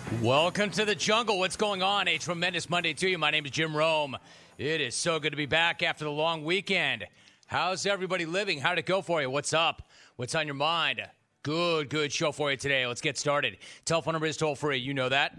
Welcome to the jungle. What's going on? A tremendous Monday to you. My name is Jim Rome. It is so good to be back after the long weekend. How's everybody living? How'd it go for you? What's up? What's on your mind? Good show for you today. Let's get started. Telephone number is toll free. You know that.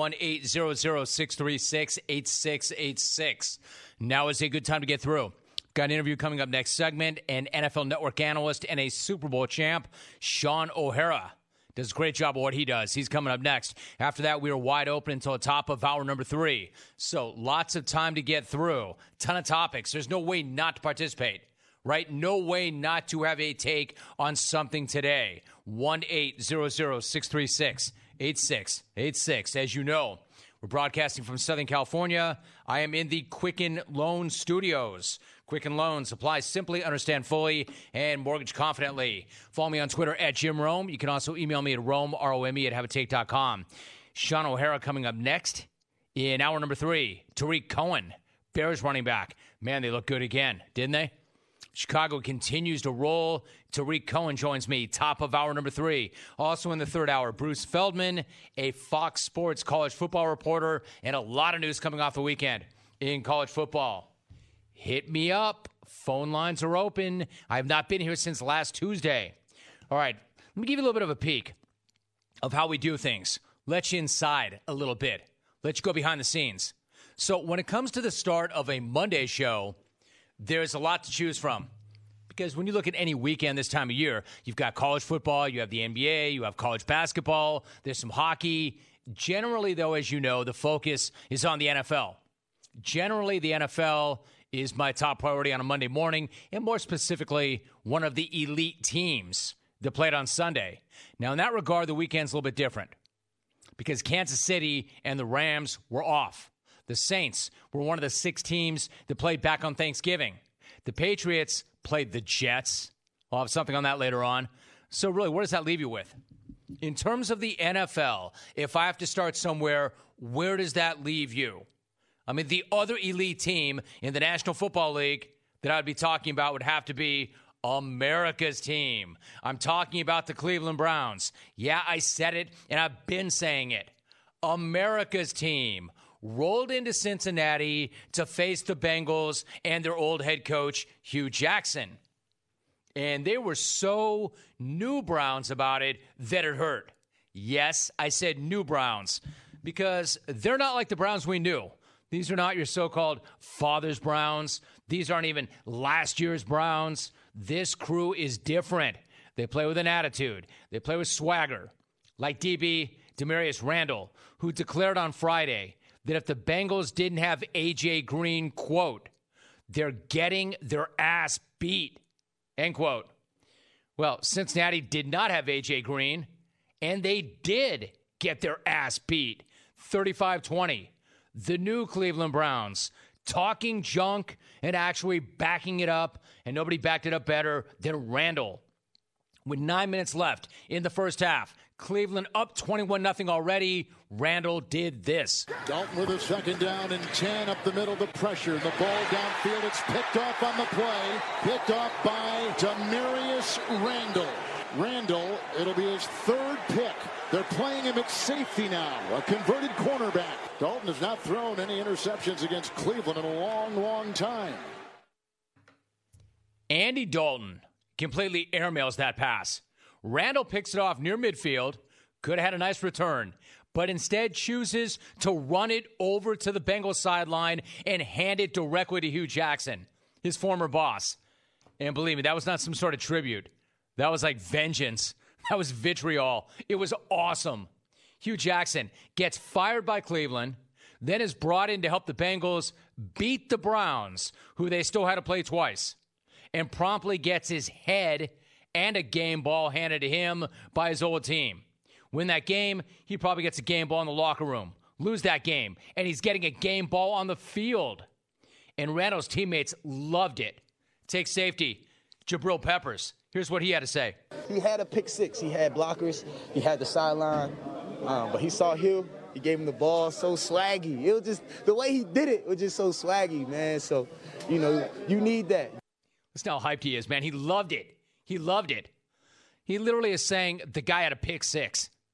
1-800-636-8686. Now is a good time to get through. Got an interview coming up next segment. An NFL Network analyst and a Super Bowl champ, Shaun O'Hara. Does a great job of what he does. He's coming up next. After that, we are wide open until the top of hour number 3. So lots of time to get through. Ton of topics. There's no way not to participate, right? No way not to have a take on something today. 1-800-636-8686. As you know, we're broadcasting from Southern California. I am in the Quicken Loan Studios. Quicken Loans apply simply, understand fully, and mortgage confidently. Follow me on Twitter at Jim Rome. You can also email me at Rome, R-O-M-E, @haveatake.com. Shaun O'Hara coming up next in hour number 3. Tariq Cohen, Bears running back. Man, they look good again, didn't they? Chicago continues to roll. Tariq Cohen joins me, top of hour number 3. Also in the third hour, Bruce Feldman, a Fox Sports college football reporter, and a lot of news coming off the weekend in college football. Hit me up. Phone lines are open. I have not been here since last Tuesday. All right, let me give you a little bit of a peek of how we do things. Let you inside a little bit. Let you go behind the scenes. So when it comes to the start of a Monday show, there's a lot to choose from. Because when you look at any weekend this time of year, you've got college football, you have the NBA, you have college basketball, there's some hockey. Generally, though, as you know, the focus is on the NFL. Generally, the NFL is my top priority on a Monday morning, and more specifically, one of the elite teams that played on Sunday. Now, in that regard, the weekend's a little bit different because Kansas City and the Rams were off. The Saints were one of the 6 teams that played back on Thanksgiving. The Patriots played the Jets. I'll have something on that later on. So really, where does that leave you with? In terms of the NFL, if I have to start somewhere, where does that leave you? I mean, the other elite team in the National Football League that I would be talking about would have to be America's team. I'm talking about the Cleveland Browns. Yeah, I said it, and I've been saying it. America's team rolled into Cincinnati to face the Bengals and their old head coach, Hugh Jackson. And they were so new Browns about it that it hurt. Yes, I said new Browns because they're not like the Browns we knew. These are not your so-called father's Browns. These aren't even last year's Browns. This crew is different. They play with an attitude. They play with swagger. Like DB Demarius Randall, who declared on Friday that if the Bengals didn't have A.J. Green, quote, they're getting their ass beat, end quote. Well, Cincinnati did not have A.J. Green, and they did get their ass beat, 35-20. The new Cleveland Browns talking junk and actually backing it up, and nobody backed it up better than Randall. With 9 minutes left in the first half, Cleveland up 21-0 already. Randall did this. Dalton with a second down and 10 up the middle, the pressure. The ball downfield, it's picked off on the play. Picked off by Demarius Randall. Randall, it'll be his 3rd pick. They're playing him at safety now, a converted cornerback. Dalton has not thrown any interceptions against Cleveland in a long time. Andy Dalton completely airmails that pass. Randall picks it off near midfield. Could have had a nice return, but instead chooses to run it over to the Bengals sideline and hand it directly to Hugh Jackson, his former boss. And believe me, that was not some sort of tribute. That was like vengeance. That was vitriol. It was awesome. Hugh Jackson gets fired by Cleveland, then is brought in to help the Bengals beat the Browns, who they still had to play twice, and promptly gets his head and a game ball handed to him by his old team. Win that game, he probably gets a game ball in the locker room. Lose that game, and he's getting a game ball on the field. And Randall's teammates loved it. Take safety, Jabril Peppers. Here's what he had to say. He had a pick six. He had blockers. He had the sideline. But he saw Hill. He gave him the ball. So swaggy. It was just, the way he did it was just so swaggy, man. So, you know, you need that. Listen how hyped he is, man. He loved it. He loved it. He literally is saying the guy had a pick six.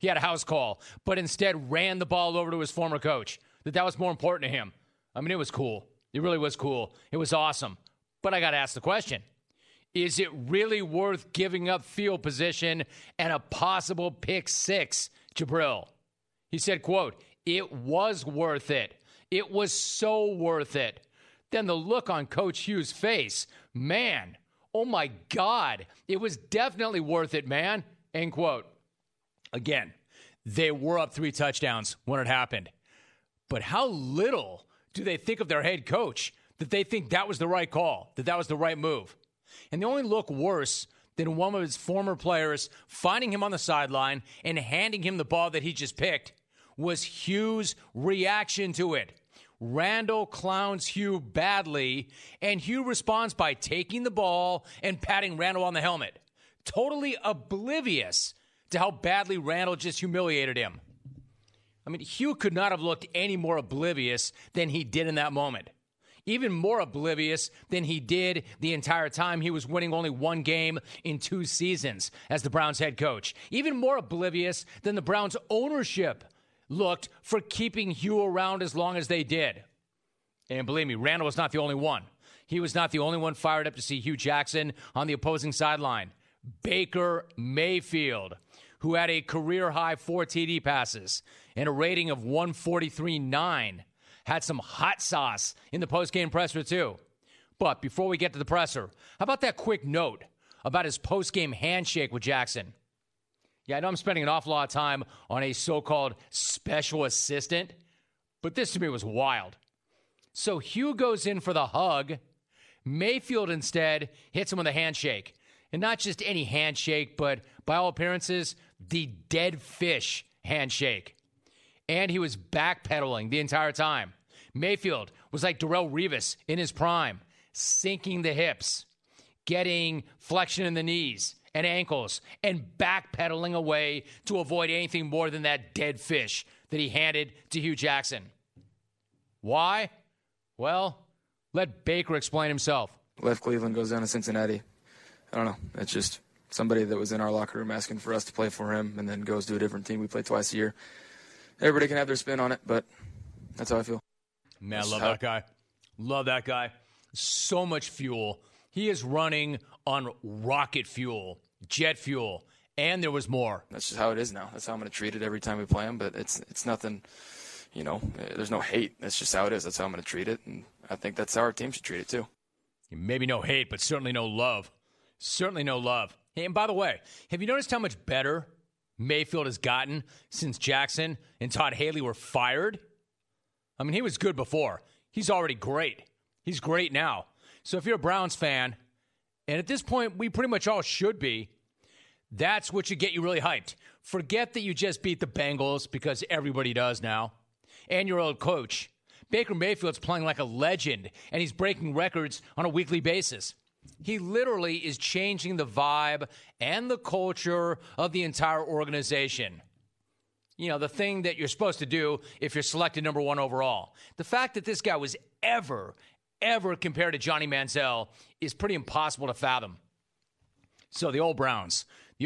He had a house call, but instead ran the ball over to his former coach. That was more important to him. I mean, it was cool. It really was cool. It was awesome. But I got to ask the question. Is it really worth giving up field position and a possible pick six, Jabril? He said, quote, "It was worth it. It was so worth it." Then the look on Coach Hughes' face, man, oh my God, it was definitely worth it, man, end quote. Again, they were up 3 touchdowns when it happened. But how little do they think of their head coach that they think that was the right call, that was the right move? And they only look worse than one of his former players finding him on the sideline and handing him the ball that he just picked was Hughes' reaction to it. Randall clowns Hugh badly, and Hugh responds by taking the ball and patting Randall on the helmet, totally oblivious to how badly Randall just humiliated him. I mean, Hugh could not have looked any more oblivious than he did in that moment. Even more oblivious than he did the entire time he was winning only 1 game in 2 seasons as the Browns head coach. Even more oblivious than the Browns ownership looked for keeping Hugh around as long as they did. And believe me, Randall was not the only one. He was not the only one fired up to see Hugh Jackson on the opposing sideline. Baker Mayfield, who had a career-high 4 TD passes and a rating of 143.9, had some hot sauce in the postgame presser too. But before we get to the presser, how about that quick note about his postgame handshake with Jackson? Yeah, I know I'm spending an awful lot of time on a so-called special assistant, but this to me was wild. So Hugh goes in for the hug. Mayfield instead hits him with a handshake. And not just any handshake, but by all appearances, the dead fish handshake. And he was backpedaling the entire time. Mayfield was like Darrelle Revis in his prime, sinking the hips, getting flexion in the knees and ankles, and backpedaling away to avoid anything more than that dead fish that he handed to Hugh Jackson. Why? Well, let Baker explain himself. Left Cleveland, goes down to Cincinnati. I don't know. It's just somebody that was in our locker room asking for us to play for him and then goes to a different team. We play twice a year. Everybody can have their spin on it, but that's how I feel. Man, I love that guy. Love that guy. So much fuel. He is running on rocket fuel, jet fuel, and there was more. That's just how it is now. That's how I'm going to treat it every time we play him, but it's nothing, there's no hate. That's just how it is. That's how I'm going to treat it, and I think that's how our team should treat it too. Maybe no hate, but certainly no love. Certainly no love. Hey, and by the way, have you noticed how much better Mayfield has gotten since Jackson and Todd Haley were fired? I mean, he was good before. He's already great. He's great now. So if you're a Browns fan, and at this point we pretty much all should be, that's what should get you really hyped. Forget that you just beat the Bengals, because everybody does now, and your old coach. Baker Mayfield's playing like a legend, and he's breaking records on a weekly basis. He literally is changing the vibe and the culture of the entire organization. You know, the thing that you're supposed to do if you're selected number 1 overall. The fact that this guy was ever compared to Johnny Manziel is pretty impossible to fathom. So the old Browns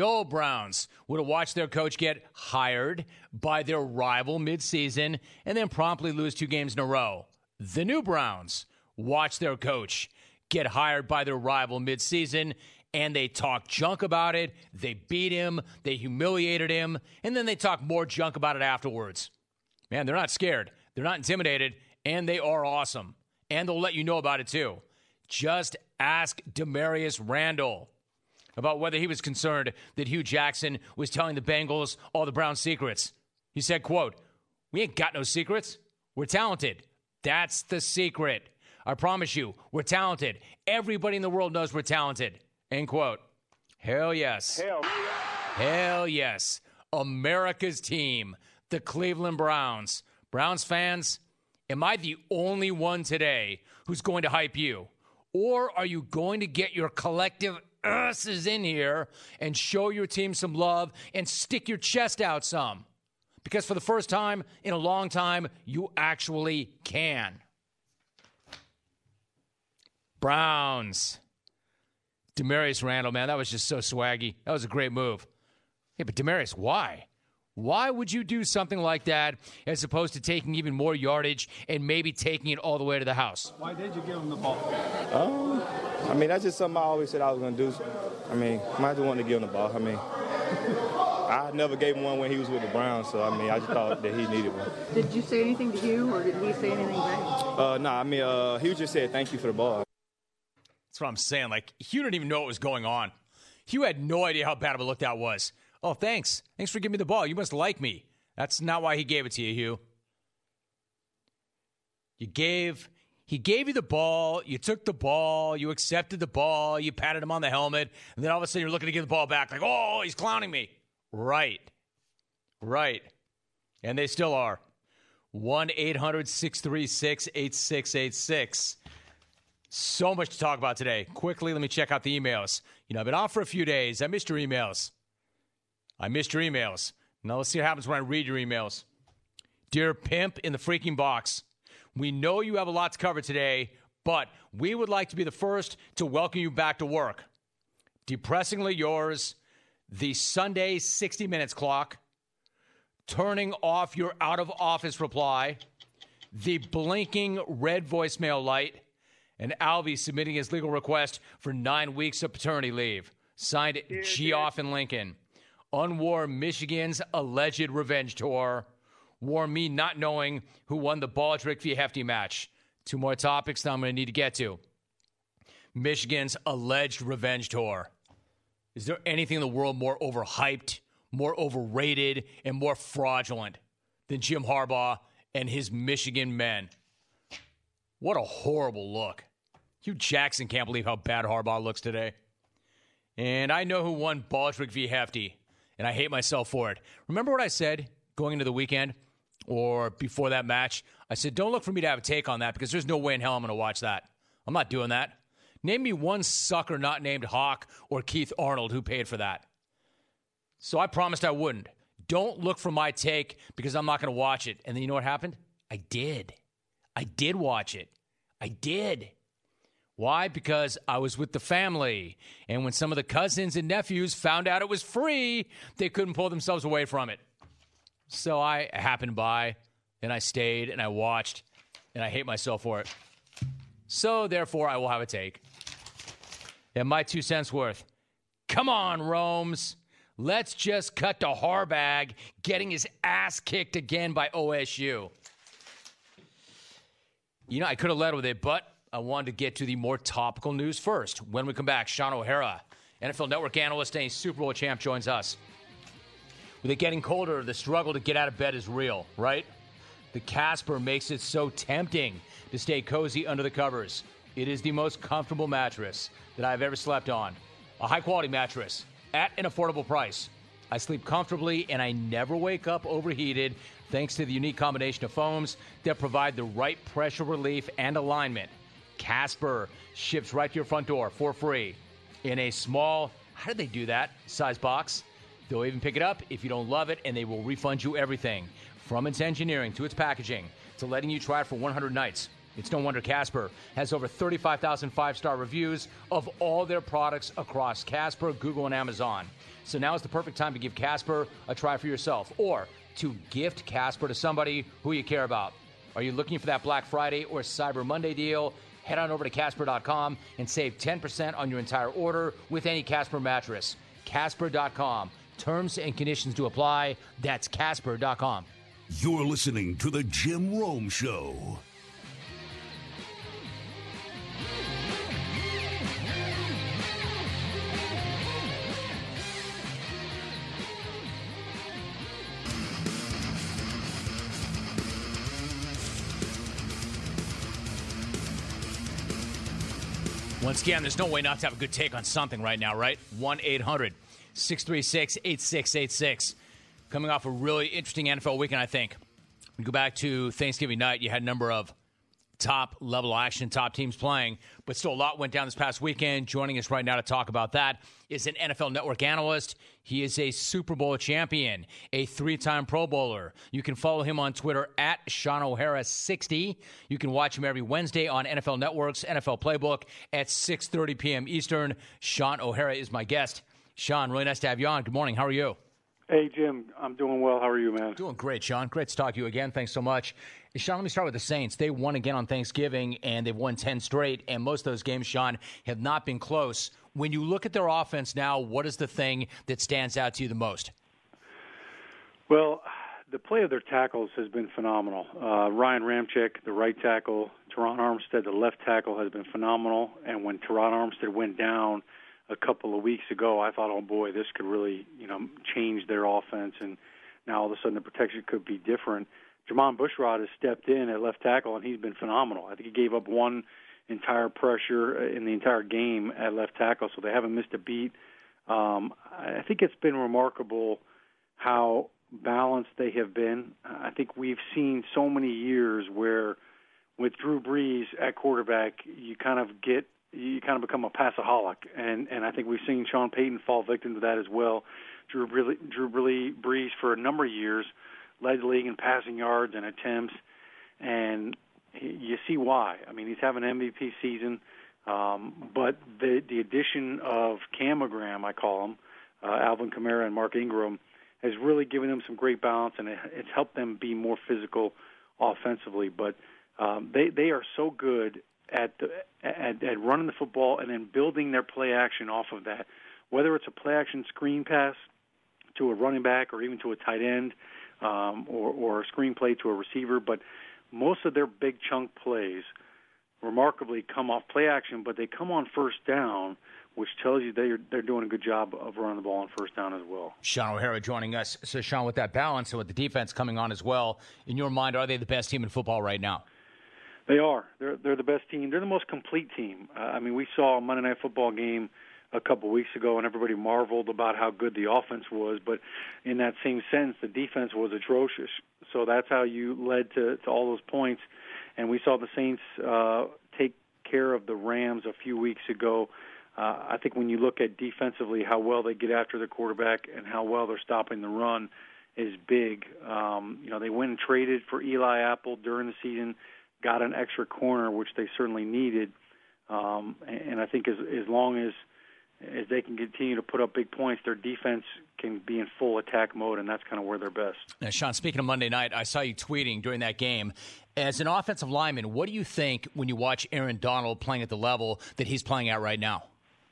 would have watched their coach get hired by their rival midseason and then promptly lose 2 games in a row. The new Browns watched their coach get hired by their rival midseason, and they talk junk about it. They beat him. They humiliated him. And then they talk more junk about it afterwards. Man, they're not scared. They're not intimidated. And they are awesome. And they'll let you know about it, too. Just ask Demarius Randall about whether he was concerned that Hugh Jackson was telling the Bengals all the Browns' secrets. He said, quote, "We ain't got no secrets. We're talented. That's the secret. I promise you, we're talented. Everybody in the world knows we're talented." End quote. Hell yes. Hell yes. America's team, the Cleveland Browns. Browns fans, am I the only one today who's going to hype you? Or are you going to get your collective asses in here and show your team some love and stick your chest out some? Because for the first time in a long time, you actually can. Browns. Demarius Randall, man, that was just so swaggy. That was a great move. Yeah, but Demarius, why? Why would you do something like that as opposed to taking even more yardage and maybe taking it all the way to the house? Why did you give him the ball? That's just something I always said I was going to do. I just wanted to give him the ball. I never gave him one when he was with the Browns, so, I just thought that he needed one. Did you say anything to Hugh, or did he say anything back? Hugh just said thank you for the ball. That's what I'm saying. Like, Hugh didn't even know what was going on. Hugh had no idea how bad of a look that was. Oh, thanks. Thanks for giving me the ball. You must like me. That's not why he gave it to you, Hugh. He gave you the ball. You took the ball. You accepted the ball. You patted him on the helmet. And then all of a sudden you're looking to give the ball back like, oh, he's clowning me. Right. And they still are. 1-800-636-8686. So much to talk about today. Quickly, let me check out the emails. I've been off for a few days. I missed your emails. Now let's see what happens when I read your emails. Dear Pimp in the freaking box, we know you have a lot to cover today, but we would like to be the first to welcome you back to work. Depressingly yours, the Sunday 60 Minutes clock, turning off your out-of-office reply, the blinking red voicemail light, and Alvy submitting his legal request for 9 weeks of paternity leave. Signed, Geoff in Lincoln. Unwore Michigan's alleged revenge tour. Wore me not knowing who won the Baldrick v. Hefty match. 2 more topics that I'm going to need to get to. Michigan's alleged revenge tour. Is there anything in the world more overhyped, more overrated, and more fraudulent than Jim Harbaugh and his Michigan men? What a horrible look. Hugh Jackson can't believe how bad Harbaugh looks today. And I know who won Baldrick v. Hefty, and I hate myself for it. Remember what I said going into the weekend or before that match? I said, don't look for me to have a take on that because there's no way in hell I'm going to watch that. I'm not doing that. Name me one sucker not named Hawk or Keith Arnold who paid for that. So I promised I wouldn't. Don't look for my take because I'm not going to watch it. And then you know what happened? I did. I did watch it. I did. Why? Because I was with the family. And when some of the cousins and nephews found out it was free, they couldn't pull themselves away from it. So I happened by, and I stayed, and I watched, and I hate myself for it. So, therefore, I will have a take. And my 2 cents worth. Come on, Romes. Let's just cut to Harbaugh getting his ass kicked again by OSU. I could have led with it, but I wanted to get to the more topical news first. When we come back, Sean O'Hara, NFL Network analyst and a Super Bowl champ, joins us. With it getting colder, the struggle to get out of bed is real, right? The Casper makes it so tempting to stay cozy under the covers. It is the most comfortable mattress that I've ever slept on. A high-quality mattress at an affordable price. I sleep comfortably, and I never wake up overheated thanks to the unique combination of foams that provide the right pressure relief and alignment. Casper ships right to your front door for free in a small, how did they do that, size box. They'll even pick it up if you don't love it, and they will refund you everything, from its engineering to its packaging to letting you try it for 100 nights. It's no wonder Casper has over 35,000 five-star reviews of all their products across Casper, Google, and Amazon. So now is the perfect time to give Casper a try for yourself or to gift Casper to somebody who you care about. Are you looking for that Black Friday or Cyber Monday deal? Head on over to Casper.com and save 10% on your entire order with any Casper mattress. Casper.com. Terms and conditions to apply. That's Casper.com. You're listening to The Jim Rome Show. Once again, there's no way not to have a good take on something right now, right? 1-800-636-8686. Coming off a really interesting NFL weekend, I think. We go back to Thanksgiving night. You had a number of top-level action, top teams playing, but still a lot went down this past weekend. Joining us right now to talk about that is an NFL Network analyst. He is a Super Bowl champion, a 3-time Pro Bowler. You can follow him on Twitter at Sean O'Hara60. You can watch him every Wednesday on NFL Network's NFL Playbook at 6:30 p.m. Eastern. Sean O'Hara is my guest. Sean, really nice to have you on. Good morning. How are you? Hey, Jim. I'm doing well. How are you, man? Doing great, Sean. Great to talk to you again. Thanks so much. Sean, let me start with the Saints. They won again on Thanksgiving, and they've won 10 straight, and most of those games, Sean, have not been close. When you look at their offense now, what is the thing that stands out to you the most? Well, the play of their tackles has been phenomenal. Ryan Ramczyk, the right tackle, Teron Armstead, the left tackle, has been phenomenal. And when Teron Armstead went down a couple of weeks ago, I thought, oh boy, this could really, change their offense. And now all of a sudden the protection could be different. Jermon Bushrod has stepped in at left tackle, and he's been phenomenal. I think he gave up one entire pressure in the entire game at left tackle, so they haven't missed a beat. I think it's been remarkable how balanced they have been. I think we've seen so many years where with Drew Brees at quarterback, you kind of become a passaholic, and I think we've seen Sean Payton fall victim to that as well. Drew Brees for a number of years led the league in passing yards and attempts, and you see why. I mean, he's having an MVP season, but the addition of Camagram, I call him, Alvin Kamara and Mark Ingram, has really given them some great balance, and it's helped them be more physical offensively. But they are so good at running the football and then building their play action off of that, whether it's a play action screen pass to a running back or even to a tight end or a screen play to a receiver. But most of their big chunk plays remarkably come off play action, but they come on first down, which tells you they're doing a good job of running the ball on first down as well. Sean O'Hara joining us. So, Sean, with that balance and with the defense coming on as well, in your mind, are they the best team in football right now? They are. They're the best team. They're the most complete team. We saw a Monday Night Football game a couple weeks ago, and everybody marveled about how good the offense was. But in that same sense, the defense was atrocious. So that's how you led to all those points. And we saw the Saints take care of the Rams a few weeks ago. I think when you look at defensively how well they get after the quarterback and how well they're stopping the run is big. They went and traded for Eli Apple during the season, got an extra corner, which they certainly needed. And I think as long as they can continue to put up big points, their defense can be in full attack mode, and that's kind of where they're best. Now, Sean, speaking of Monday night, I saw you tweeting during that game. As an offensive lineman, what do you think when you watch Aaron Donald playing at the level that he's playing at right now?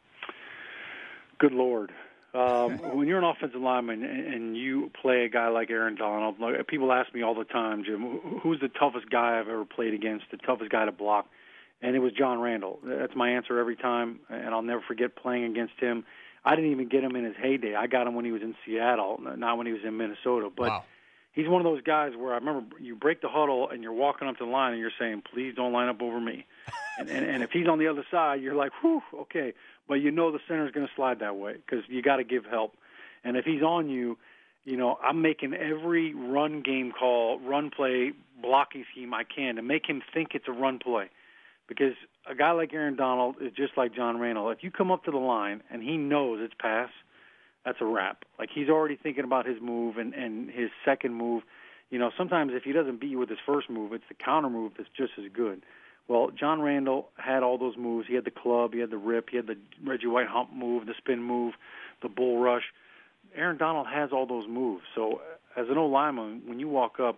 Good Lord. When you're an offensive lineman and you play a guy like Aaron Donald, people ask me all the time, Jim, who's the toughest guy I've ever played against, the toughest guy to block? And it was John Randall. That's my answer every time, and I'll never forget playing against him. I didn't even get him in his heyday. I got him when he was in Seattle, not when he was in Minnesota. But wow. He's one of those guys where I remember you break the huddle and you're walking up to the line and you're saying, please don't line up over me. and if he's on the other side, you're like, whew, okay. But you know the center's going to slide that way because you got to give help. And if he's on you, I'm making every run game call, run play, blocking scheme I can to make him think it's a run play. Because a guy like Aaron Donald is just like John Randall. If you come up to the line and he knows it's pass, that's a wrap. Like he's already thinking about his move and his second move. Sometimes if he doesn't beat you with his first move, it's the counter move that's just as good. Well, John Randall had all those moves. He had the club, he had the rip, he had the Reggie White hump move, the spin move, the bull rush. Aaron Donald has all those moves. So as an O-lineman, when you walk up,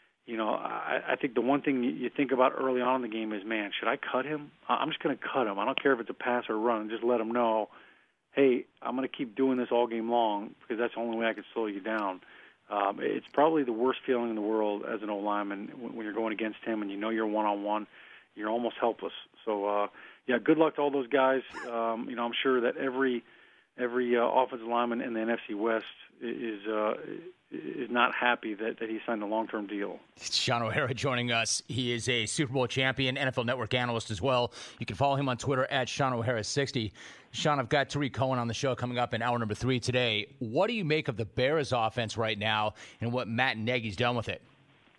I think the one thing you think about early on in the game is, man, should I cut him? I'm just going to cut him. I don't care if it's a pass or a run. Just let him know, hey, I'm going to keep doing this all game long because that's the only way I can slow you down. It's probably the worst feeling in the world as an O-lineman when you're going against him and you're one-on-one. You're almost helpless. So, good luck to all those guys. I'm sure that every offensive lineman in the NFC West is not happy that he signed a long-term deal. Sean O'Hara joining us. He is a Super Bowl champion, NFL Network analyst as well. You can follow him on Twitter at SeanO'Hara60. Sean, I've got Tariq Cohen on the show coming up in hour number 3 today. What do you make of the Bears offense right now and what Matt Nagy's done with it?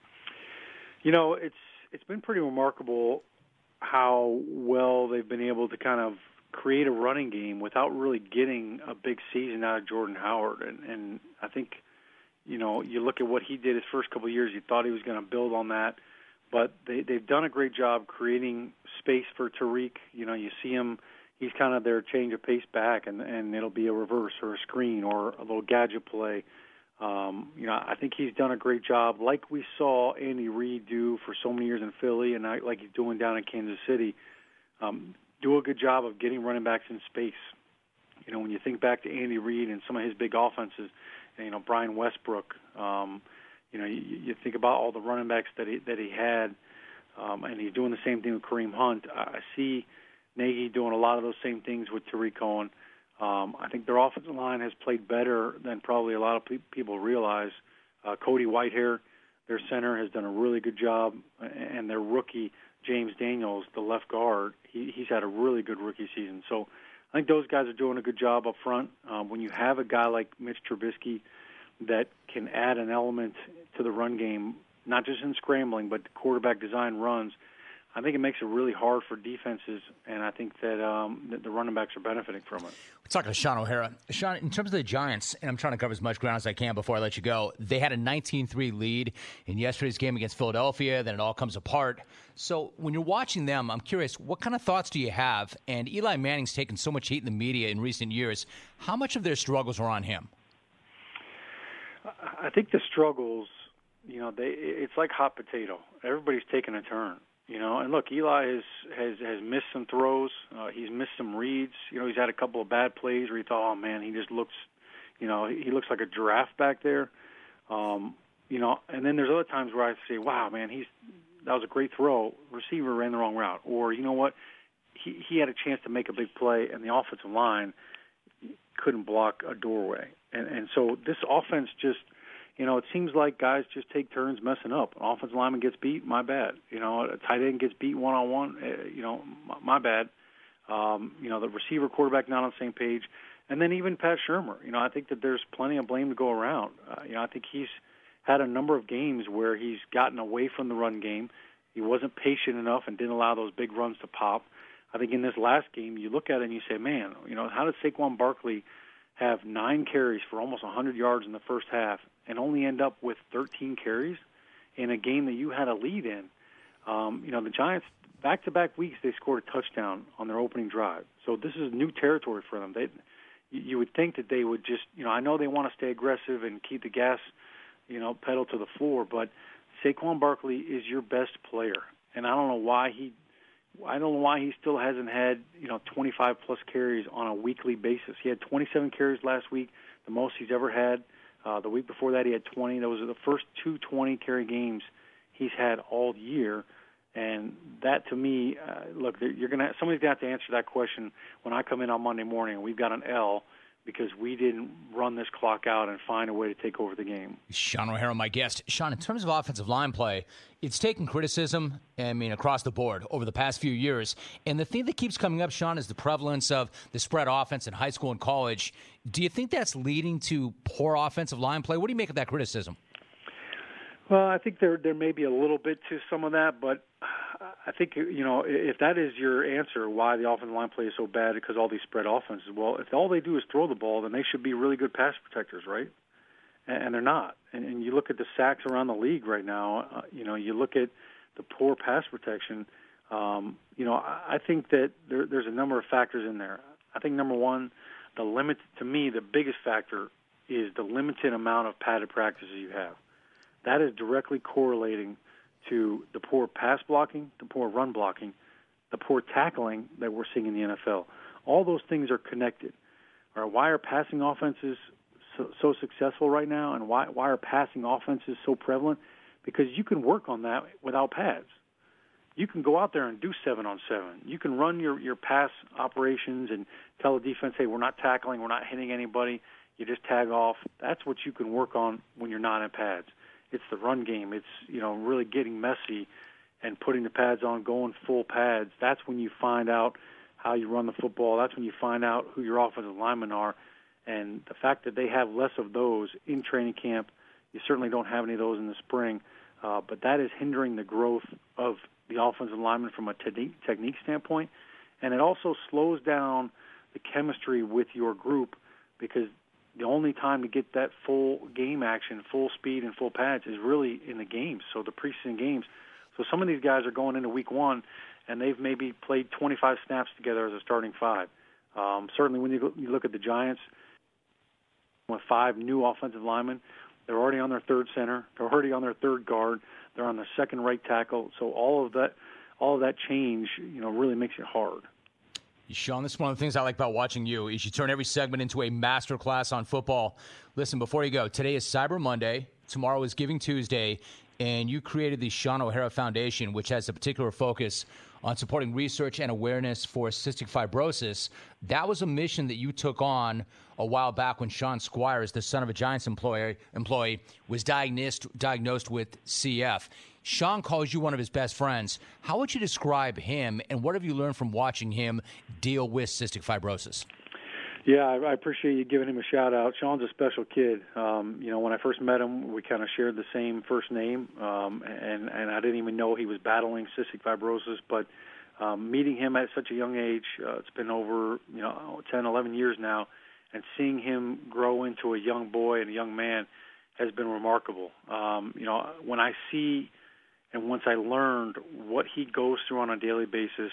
It's been pretty remarkable how well they've been able to kind of create a running game without really getting a big season out of Jordan Howard. And I think, you look at what he did his first couple of years, you thought he was going to build on that. But they've done a great job creating space for Tariq. You see him, he's kind of their change of pace back, and it'll be a reverse or a screen or a little gadget play. I think he's done a great job, like we saw Andy Reid do for so many years in Philly, and like he's doing down in Kansas City. Do a good job of getting running backs in space. When you think back to Andy Reid and some of his big offenses, Brian Westbrook, you think about all the running backs that he had, and he's doing the same thing with Kareem Hunt. I see Nagy doing a lot of those same things with Tariq Cohen. I think their offensive line has played better than probably a lot of people realize. Cody Whitehair, their center, has done a really good job, and their rookie, James Daniels, the left guard, he's had a really good rookie season. So I think those guys are doing a good job up front. When you have a guy like Mitch Trubisky that can add an element to the run game, not just in scrambling, but quarterback design runs, I think it makes it really hard for defenses, and I think that the running backs are benefiting from it. We're talking to Sean O'Hara. Sean, in terms of the Giants, and I'm trying to cover as much ground as I can before I let you go, they had a 19-3 lead in yesterday's game against Philadelphia. Then it all comes apart. So when you're watching them, I'm curious, what kind of thoughts do you have? And Eli Manning's taken so much heat in the media in recent years. How much of their struggles are on him? I think the struggles, it's like hot potato. Everybody's taking a turn. And look, Eli has missed some throws. He's missed some reads. He's had a couple of bad plays where you thought, oh man, he just looks, he looks like a giraffe back there. And then there's other times where I say, wow, man, that was a great throw. Receiver ran the wrong route. Or you know what, he had a chance to make a big play, and the offensive line couldn't block a doorway. And so this offense just, it seems like guys just take turns messing up. An offensive lineman gets beat, my bad. A tight end gets beat one-on-one, my bad. The receiver, quarterback not on the same page. And then even Pat Shurmur. I think that there's plenty of blame to go around. I think he's had a number of games where he's gotten away from the run game. He wasn't patient enough and didn't allow those big runs to pop. I think in this last game, you look at it and you say, man, how did Saquon Barkley have 9 carries for almost 100 yards in the first half and only end up with 13 carries in a game that you had a lead in? The Giants, back-to-back weeks, they scored a touchdown on their opening drive. So this is new territory for them. You would think that they would just, I know they want to stay aggressive and keep the gas, pedal to the floor, but Saquon Barkley is your best player. And I don't know why he still hasn't had 25-plus carries on a weekly basis. He had 27 carries last week, the most he's ever had. The week before that, he had 20. Those are the first 2 20-carry games he's had all year. And that, to me, look, somebody's going to have to answer that question when I come in on Monday morning and we've got an L because we didn't run this clock out and find a way to take over the game. Sean O'Hara, my guest. Sean, in terms of offensive line play, it's taken criticism, across the board over the past few years. And the thing that keeps coming up, Sean, is the prevalence of the spread offense in high school and college. Do you think that's leading to poor offensive line play? What do you make of that criticism? Well, I think there may be a little bit to some of that, but I think, if that is your answer, why the offensive line play is so bad because all these spread offenses, well, if all they do is throw the ball, then they should be really good pass protectors, right? And they're not. And you look at the sacks around the league right now, you look at the poor pass protection, I think that there's a number of factors in there. I think, number one, to me, the biggest factor is the limited amount of padded practices you have. That is directly correlating to the poor pass blocking, the poor run blocking, the poor tackling that we're seeing in the NFL. All those things are connected. All right, why are passing offenses so successful right now, and why are passing offenses so prevalent? Because you can work on that without pads. You can go out there and do 7-on-7. You can run your pass operations and tell the defense, hey, we're not tackling, we're not hitting anybody. You just tag off. That's what you can work on when you're not in pads. It's the run game. It's, really getting messy and putting the pads on, going full pads. That's when you find out how you run the football. That's when you find out who your offensive linemen are. And the fact that they have less of those in training camp, you certainly don't have any of those in the spring, but that is hindering the growth of the offensive lineman from a technique standpoint. And it also slows down the chemistry with your group because the only time to get that full game action, full speed and full pads is really in the games, so the preseason games. So some of these guys are going into week one, and they've maybe played 25 snaps together as a starting 5. Certainly when you look at the Giants with 5 new offensive linemen, They're already on their third center. They're already on their third guard. They're on their second right tackle. So all of that change, really makes it hard. Sean, this is one of the things I like about watching you is you turn every segment into a master class on football. Listen, before you go, today is Cyber Monday. Tomorrow is Giving Tuesday. And you created the Sean O'Hara Foundation, which has a particular focus on supporting research and awareness for cystic fibrosis. That was a mission that you took on a while back when Sean Squires, the son of a Giants employee, was diagnosed with CF. Sean calls you one of his best friends. How would you describe him, and what have you learned from watching him deal with cystic fibrosis? Yeah, I appreciate you giving him a shout-out. Sean's a special kid. When I first met him, we kind of shared the same first name, and I didn't even know he was battling cystic fibrosis. But meeting him at such a young age, it's been over 10, 11 years now, and seeing him grow into a young boy and a young man has been remarkable. When I see and once I learned what he goes through on a daily basis,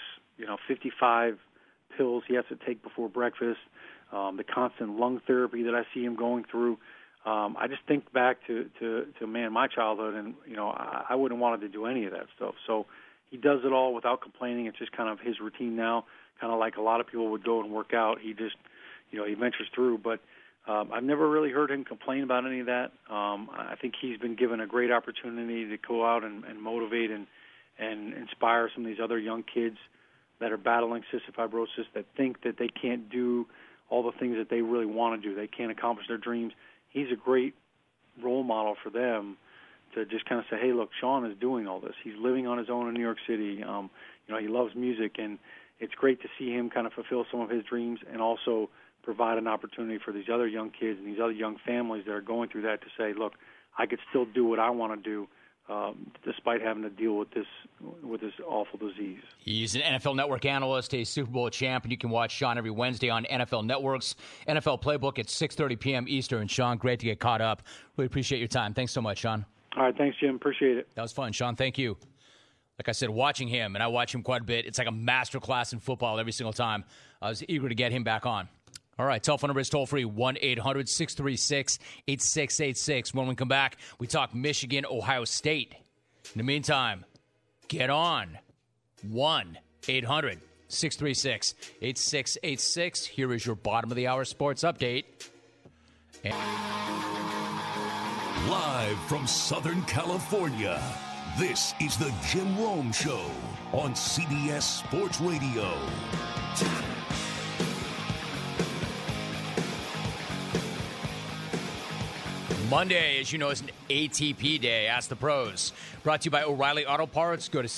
55 pills he has to take before breakfast, the constant lung therapy that I see him going through. I just think back to my childhood, and I wouldn't want to do any of that stuff. So he does it all without complaining. It's just kind of his routine now, kind of like a lot of people would go and work out. He just, he ventures through. But I've never really heard him complain about any of that. I think he's been given a great opportunity to go out and motivate and inspire some of these other young kids that are battling cystic fibrosis, that think that they can't do all the things that they really want to do. They can't accomplish their dreams. He's a great role model for them to just kind of say, hey, look, Sean is doing all this. He's living on his own in New York City. He loves music, and it's great to see him kind of fulfill some of his dreams and also provide an opportunity for these other young kids and these other young families that are going through that to say, look, I could still do what I want to do despite having to deal with this awful disease. He's an NFL Network analyst, a Super Bowl champ, and you can watch Sean every Wednesday on NFL Network's NFL Playbook at 6:30 p.m. Eastern. Sean, great to get caught up. Really appreciate your time. Thanks so much, Sean. All right, thanks, Jim. Appreciate it. That was fun, Sean. Thank you. Like I said, watching him, and I watch him quite a bit, it's like a master class in football every single time. I was eager to get him back on. All right, telephone number is toll-free, 1-800-636-8686. When we come back, we talk Michigan, Ohio State. In the meantime, get on 1-800-636-8686. Here is your bottom-of-the-hour sports update. Live from Southern California, this is the Jim Rome Show on CBS Sports Radio. Monday, as you know, is an ATP day. Ask the Pros. Brought to you by O'Reilly Auto Parts. Go to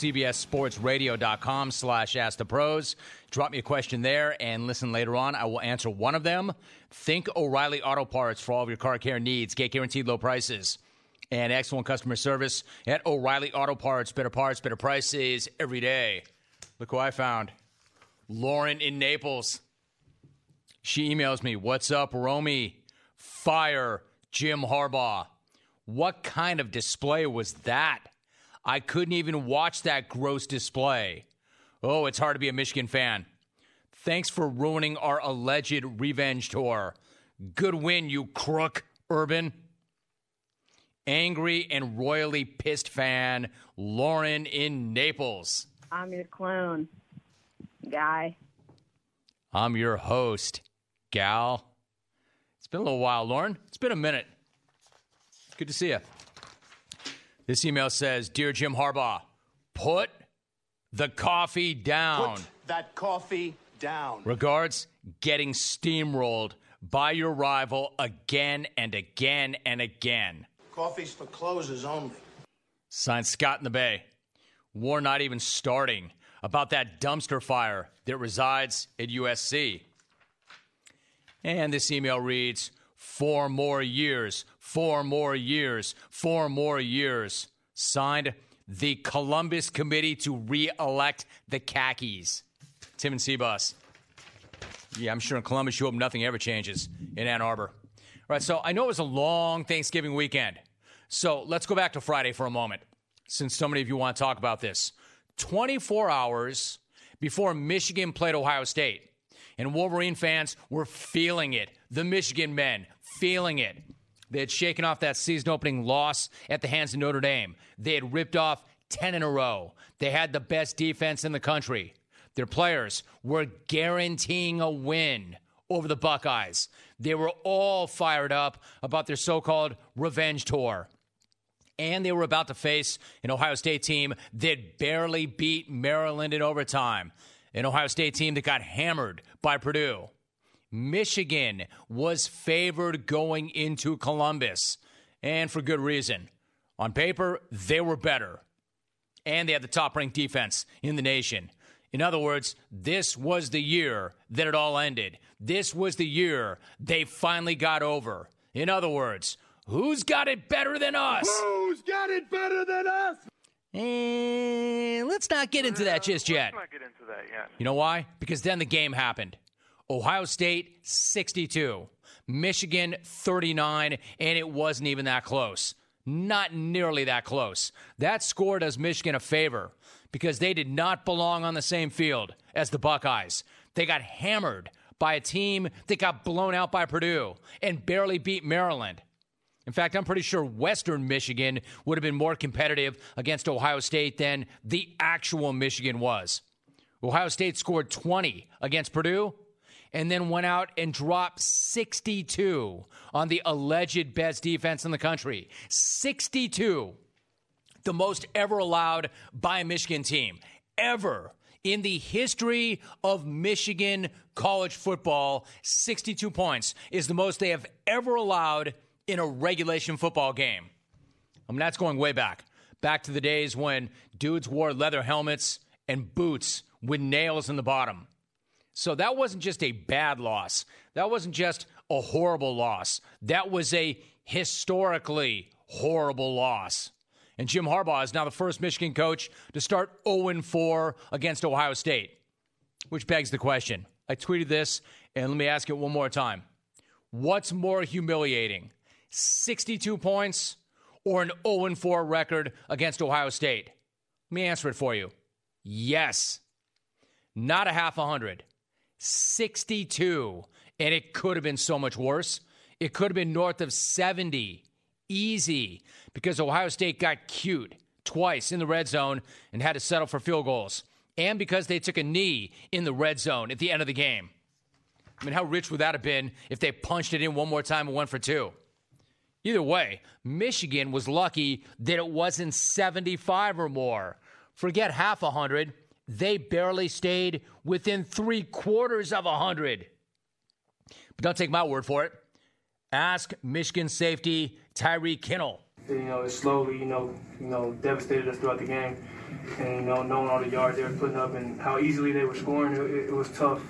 cbssportsradio.com/askthepros. Drop me a question there and listen later on. I will answer one of them. Think O'Reilly Auto Parts for all of your car care needs. Get guaranteed low prices and excellent customer service at O'Reilly Auto Parts. Better parts, better prices every day. Look who I found. Lauren in Naples. She emails me, "What's up, Romy? Fire Jim Harbaugh." What kind of display was that? I couldn't even watch that gross display. Oh, it's hard to be a Michigan fan. Thanks for ruining our alleged revenge tour. Good win, you crook, Urban. Angry and royally pissed fan, Lauren in Naples. I'm your clone, guy. I'm your host, gal. It's been a little while, Lauren. It's been a minute. Good to see you. This email says, "Dear Jim Harbaugh, put the coffee down. Put that coffee down. Regards, getting steamrolled by your rival again and again and again. Coffee's for closers only." Signed, Scott in the Bay. War not even starting about that dumpster fire that resides at USC. And this email reads, 4 more years, 4 more years, 4 more years. Signed, the Columbus Committee to re-elect the Khakis. Tim and Seabus. Yeah, I'm sure in Columbus you hope nothing ever changes in Ann Arbor. All right, so I know it was a long Thanksgiving weekend. So let's go back to Friday for a moment, since so many of you want to talk about this. 24 hours before Michigan played Ohio State. And Wolverine fans were feeling it. The Michigan men feeling it. They had shaken off that season-opening loss at the hands of Notre Dame. They had ripped off 10 in a row. They had the best defense in the country. Their players were guaranteeing a win over the Buckeyes. They were all fired up about their so-called revenge tour. And they were about to face an Ohio State team that barely beat Maryland in overtime. An Ohio State team that got hammered by Purdue. Michigan was favored going into Columbus, and for good reason. On paper, they were better, and they had the top-ranked defense in the nation. In other words, this was the year that it all ended. This was the year they finally got over. In other words, who's got it better than us? Who's got it better than us? And let's not get into that just yet. Let's not get into that yet. You know why? Because then the game happened. Ohio State, 62. Michigan, 39, and it wasn't even that close. Not nearly that close. That score does Michigan a favor because they did not belong on the same field as the Buckeyes. They got hammered by a team that got blown out by Purdue and barely beat Maryland. In fact, I'm pretty sure Western Michigan would have been more competitive against Ohio State than the actual Michigan was. Ohio State scored 20 against Purdue and then went out and dropped 62 on the alleged best defense in the country. 62. The most ever allowed by a Michigan team. Ever. In the history of Michigan college football, 62 points is the most they have ever allowed in a regulation football game. I mean, that's going way back. Back to the days when dudes wore leather helmets and boots with nails in the bottom. So that wasn't just a bad loss. That wasn't just a horrible loss. That was a historically horrible loss. And Jim Harbaugh is now the first Michigan coach to start 0-4 against Ohio State. Which begs the question. I tweeted this, and let me ask it one more time. What's more humiliating? 62 points or an 0-4 record against Ohio State? Let me answer it for you. Yes. Not a half 100. 62. And it could have been so much worse. It could have been north of 70. Easy. Because Ohio State got cute twice in the red zone and had to settle for field goals. And because they took a knee in the red zone at the end of the game. I mean, how rich would that have been if they punched it in one more time and went for two? Either way, Michigan was lucky that it wasn't 75 or more. Forget half 100. They barely stayed within 3/4 of 100. But don't take my word for it. Ask Michigan safety Tyreek Kinnel. It slowly, devastated us throughout the game. And, knowing all the yards they were putting up and how easily they were scoring, it was tough,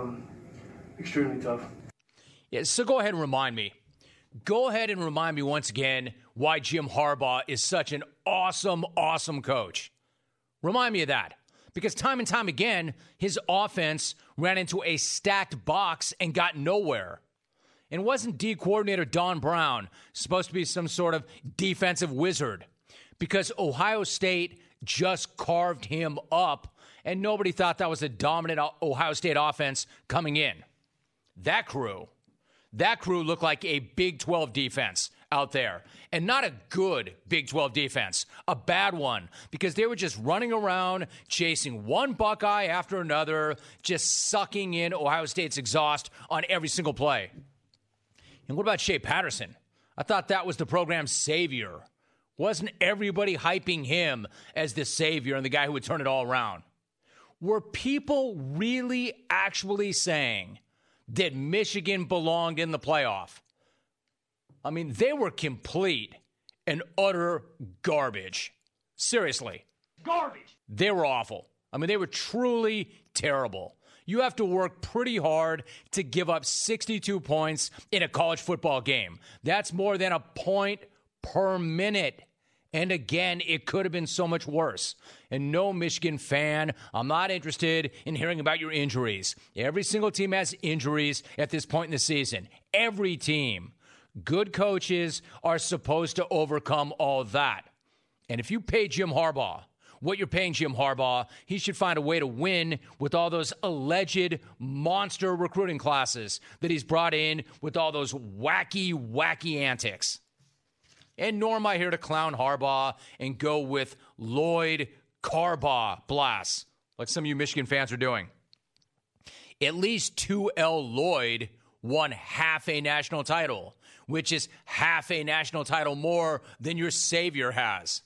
extremely tough. Yeah, so go ahead and remind me. Go ahead and remind me once again why Jim Harbaugh is such an awesome, awesome coach. Remind me of that. Because time and time again, his offense ran into a stacked box and got nowhere. And wasn't D coordinator Don Brown supposed to be some sort of defensive wizard? Because Ohio State just carved him up, and nobody thought that was a dominant Ohio State offense coming in. That crew looked like a Big 12 defense out there. And not a good Big 12 defense, a bad one, because they were just running around, chasing one Buckeye after another, just sucking in Ohio State's exhaust on every single play. And what about Shea Patterson? I thought that was the program's savior. Wasn't everybody hyping him as the savior and the guy who would turn it all around? Were people really actually saying that Michigan belonged in the playoff? I mean, they were complete and utter garbage. Seriously. Garbage. They were awful. I mean, they were truly terrible. You have to work pretty hard to give up 62 points in a college football game. That's more than a point per minute. And again, it could have been so much worse. And no Michigan fan, I'm not interested in hearing about your injuries. Every single team has injuries at this point in the season. Every team. Good coaches are supposed to overcome all that. And if you pay Jim Harbaugh what you're paying Jim Harbaugh. He should find a way to win with all those alleged monster recruiting classes that he's brought in with all those wacky antics. And nor am I here to clown Harbaugh and go with Lloyd Carbaugh blasts, like some of you Michigan fans are doing. At least 2L Lloyd won half a national title, which is half a national title more than your savior has.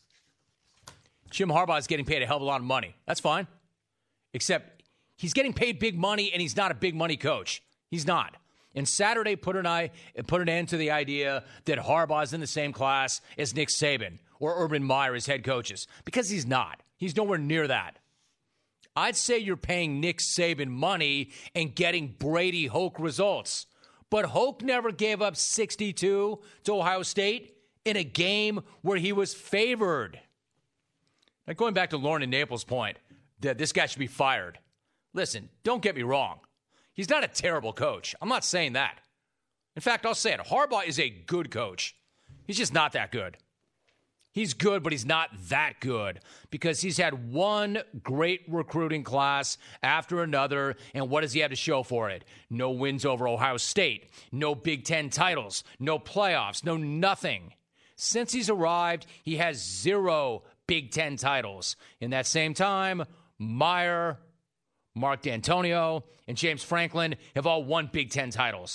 Jim Harbaugh is getting paid a hell of a lot of money. That's fine. Except he's getting paid big money, and he's not a big money coach. He's not. And Saturday put an end to the idea that Harbaugh is in the same class as Nick Saban or Urban Meyer as head coaches, because he's not. He's nowhere near that. I'd say you're paying Nick Saban money and getting Brady Hoke results. But Hoke never gave up 62 to Ohio State in a game where he was favored. Now, going back to Lauren and Naples' point that this guy should be fired. Listen, don't get me wrong. He's not a terrible coach. I'm not saying that. In fact, I'll say it. Harbaugh is a good coach. He's just not that good. He's good, but he's not that good because he's had one great recruiting class after another, and what does he have to show for it? No wins over Ohio State, no Big Ten titles, no playoffs, no nothing. Since he's arrived, he has 0 Big Ten titles. In that same time, Meyer, Mark D'Antonio, and James Franklin have all won Big Ten titles.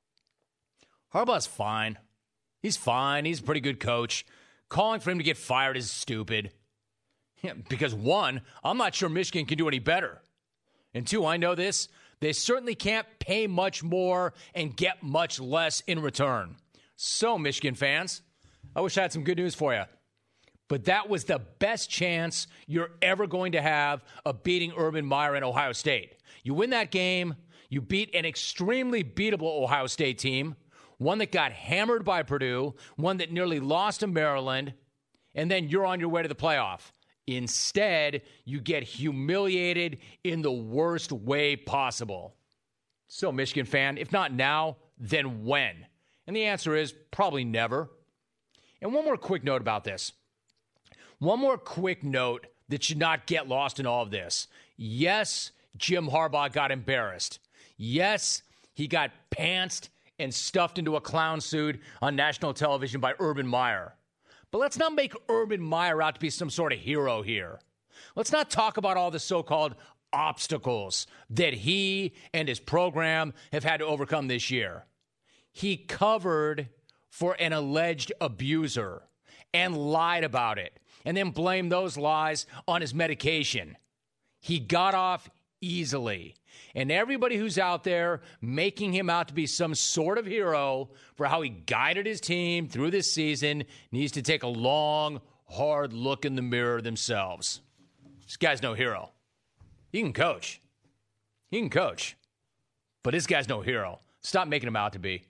Harbaugh's fine. He's fine. He's a pretty good coach. Calling for him to get fired is stupid. Yeah, because 1, I'm not sure Michigan can do any better. And 2, I know this, they certainly can't pay much more and get much less in return. So, Michigan fans, I wish I had some good news for you. But that was the best chance you're ever going to have of beating Urban Meyer and Ohio State. You win that game, you beat an extremely beatable Ohio State team, one that got hammered by Purdue, one that nearly lost to Maryland, and then you're on your way to the playoff. Instead, you get humiliated in the worst way possible. So, Michigan fan, if not now, then when? And the answer is probably never. And one more quick note about this. One more quick note that should not get lost in all of this. Yes, Jim Harbaugh got embarrassed. Yes, he got pantsed and stuffed into a clown suit on national television by Urban Meyer. But let's not make Urban Meyer out to be some sort of hero here. Let's not talk about all the so-called obstacles that he and his program have had to overcome this year. He covered for an alleged abuser and lied about it and then blamed those lies on his medication. He got off easily. And everybody who's out there making him out to be some sort of hero for how he guided his team through this season needs to take a long, hard look in the mirror themselves. This guy's no hero. He can coach. But this guy's no hero. Stop making him out to be.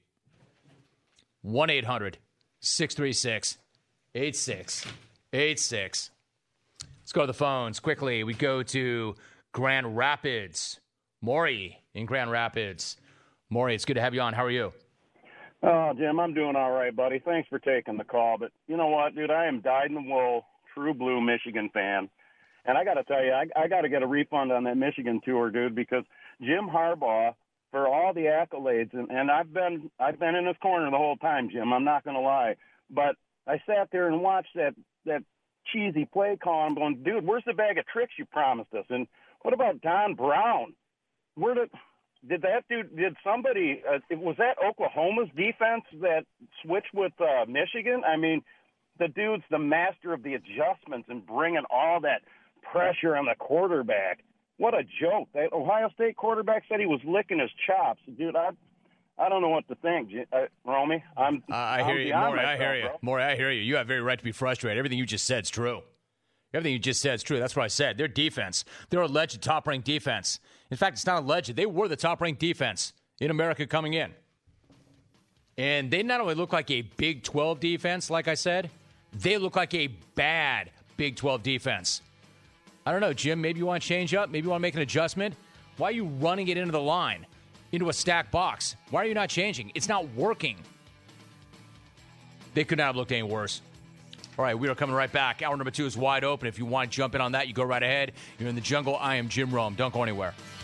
1-800-636-8686. Let's go to the phones quickly. We go to Grand Rapids. Maury in Grand Rapids. Maury, it's good to have you on. How are you? Oh, Jim, I'm doing all right, buddy. Thanks for taking the call. But you know what, dude? I am dyed-in-the-wool, true blue Michigan fan. And I got to tell you, I got to get a refund on that Michigan tour, dude, because Jim Harbaugh, for all the accolades, and I've been in his corner the whole time, Jim. I'm not going to lie. But I sat there and watched that cheesy play call. I'm going, dude, where's the bag of tricks you promised us? And what about Don Brown? Where did somebody was that Oklahoma's defense that switched with Michigan? I mean, the dude's the master of the adjustments and bringing all that pressure on the quarterback. What a joke. That Ohio State quarterback said he was licking his chops. Dude, I don't know what to think, Romy. I hear you, Maury. I hear you. Maury, I hear you. You have every right to be frustrated. Everything you just said is true. Everything you just said is true. That's what I said. Their defense, their alleged top-ranked defense. In fact, it's not alleged. They were the top-ranked defense in America coming in. And they not only look like a Big 12 defense, like I said, they look like a bad Big 12 defense. I don't know, Jim, maybe you want to change up? Maybe you want to make an adjustment? Why are you running it into the line, into a stacked box? Why are you not changing? It's not working. They could not have looked any worse. All right, we are coming right back. Hour number 2 is wide open. If you want to jump in on that, you go right ahead. You're in the jungle. I am Jim Rome. Don't go anywhere.